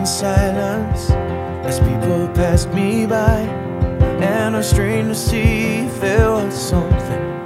silence as people passed me by, and I strained to see if there was something